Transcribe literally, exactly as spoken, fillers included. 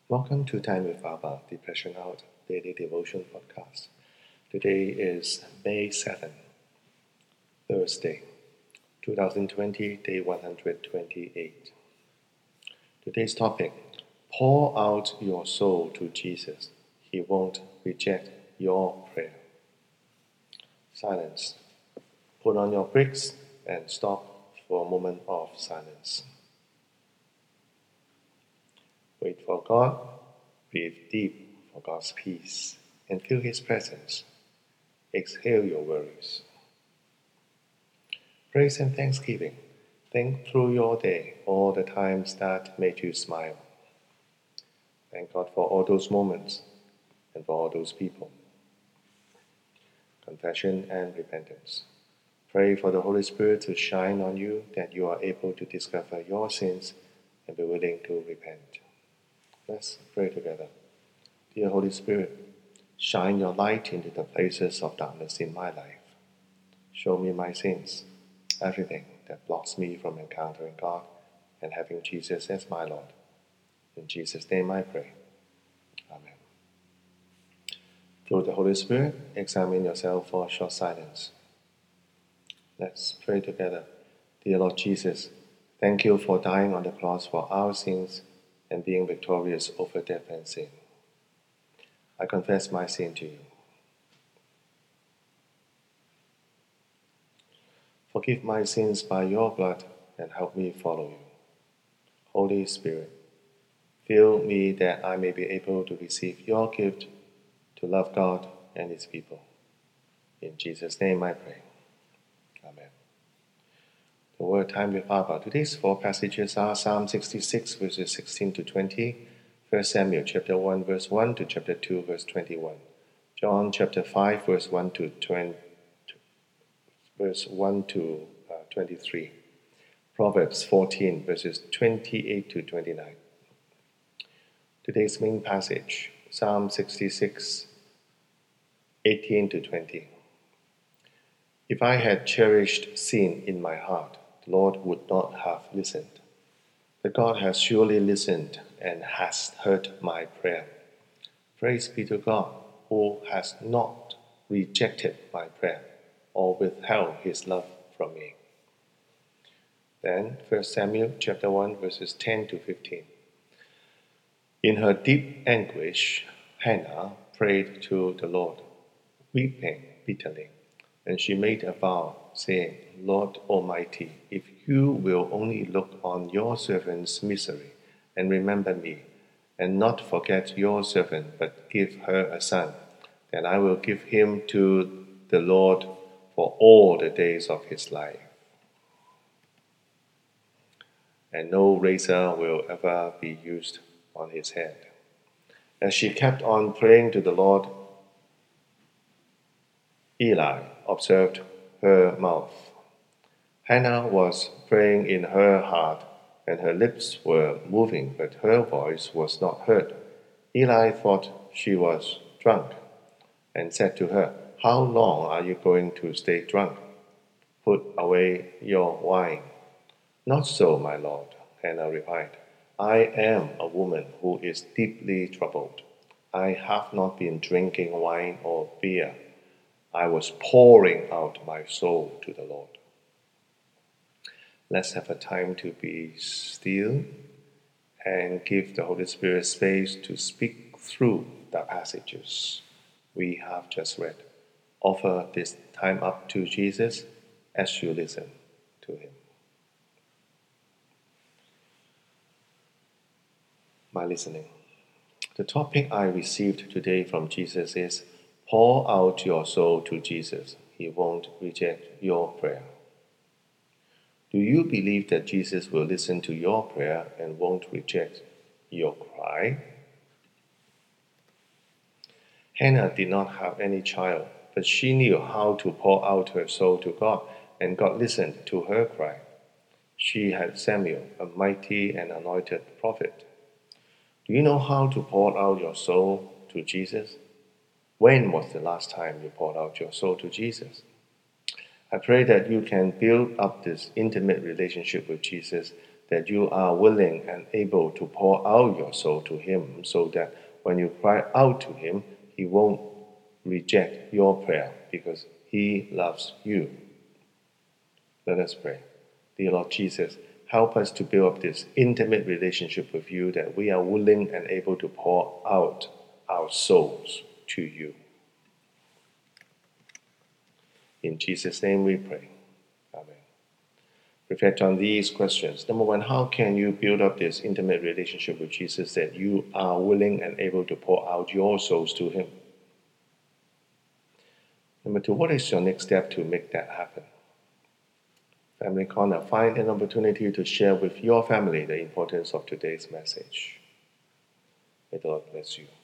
Welcome to Time with Abba, the Passion Out Daily Devotion Podcast. Today is May seventh, Thursday, twenty twenty, day one hundred twenty-eight. Today's topic, pour out your soul to Jesus. He won't reject your prayer. Silence. Put on your brakes and stop for a moment of silence. Wait for God, breathe deep for God's peace, and feel His presence. Exhale your worries. Praise and thanksgiving. Think through your day, all the times that made you smile. Thank God for all those moments and for all those people. Confession and repentance. Pray for the Holy Spirit to shine on you, that you are able to discover your sins and be willing to repent. Let's pray together. Dear Holy Spirit, shine your light into the places of darkness in my life. Show me my sins, everything that blocks me from encountering God and having Jesus as my Lord. In Jesus' name I pray. Amen. Through the Holy Spirit, examine yourself for a short silence. Let's pray together. Dear Lord Jesus, thank you for dying on the cross for our sins and being victorious over death and sin. I confess my sin to you. Forgive my sins by your blood and help me follow you. Holy Spirit, fill me that I may be able to receive your gift to love God and His people. In Jesus' name I pray. Amen. The Word Time with Abba. Today's four passages are Psalm sixty-six, verses sixteen to twenty, First Samuel chapter one, verse one to chapter two, verse twenty-one, John chapter five, verse one to twenty, verse one to uh, twenty-three, Proverbs fourteen, verses twenty-eight to twenty-nine. Today's main passage, Psalm sixty-six, eighteen to twenty. If I had cherished sin in my heart, the Lord would not have listened. But God has surely listened and has heard my prayer. Praise be to God, who has not rejected my prayer or withheld His love from me. Then, First Samuel chapter one, verses ten to fifteen. In her deep anguish, Hannah prayed to the Lord, weeping bitterly. And she made a vow, saying, Lord Almighty, if you will only look on your servant's misery and remember me, and not forget your servant, but give her a son, then I will give him to the Lord for all the days of his life. And no razor will ever be used on his head. As she kept on praying to the Lord, Eli observed her mouth. Hannah was praying in her heart, and her lips were moving, but her voice was not heard. Eli thought she was drunk, and said to her, How long are you going to stay drunk? Put away your wine. Not so, my lord, Hannah replied. I am a woman who is deeply troubled. I have not been drinking wine or beer. I was pouring out my soul to the Lord. Let's have a time to be still and give the Holy Spirit space to speak through the passages we have just read. Offer this time up to Jesus as you listen to Him. My listening. The topic I received today from Jesus is, pour out your soul to Jesus. He won't reject your prayer. Do you believe that Jesus will listen to your prayer and won't reject your cry? Hannah did not have any child, but she knew how to pour out her soul to God, and God listened to her cry. She had Samuel, a mighty and anointed prophet. Do you know how to pour out your soul to Jesus? When was the last time you poured out your soul to Jesus? I pray that you can build up this intimate relationship with Jesus, that you are willing and able to pour out your soul to Him, so that when you cry out to Him, He won't reject your prayer because He loves you. Let us pray. Dear Lord Jesus, help us to build up this intimate relationship with you, that we are willing and able to pour out our souls to you. In Jesus' name we pray. Amen. Reflect on these questions. Number one, how can you build up this intimate relationship with Jesus that you are willing and able to pour out your souls to Him? Number two, what is your next step to make that happen? Family Corner, find an opportunity to share with your family the importance of today's message. May the Lord bless you.